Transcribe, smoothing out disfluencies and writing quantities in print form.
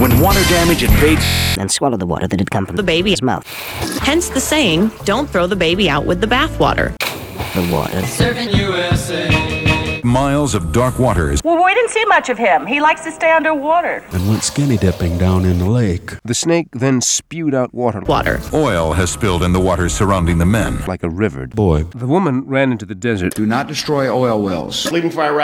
When water damage invades, and swallow the water that had come from the baby's mouth. Hence the saying, don't throw the baby out with the bathwater. The water. Surfing USA. miles of dark waters. Well, we didn't see much of him. He likes to stay underwater. And went skinny dipping down in the lake. The snake then spewed out water. Oil has spilled in the waters surrounding the men. Like a river. Boy. The woman ran into the desert. Do not destroy oil wells. Leaving for Iraq.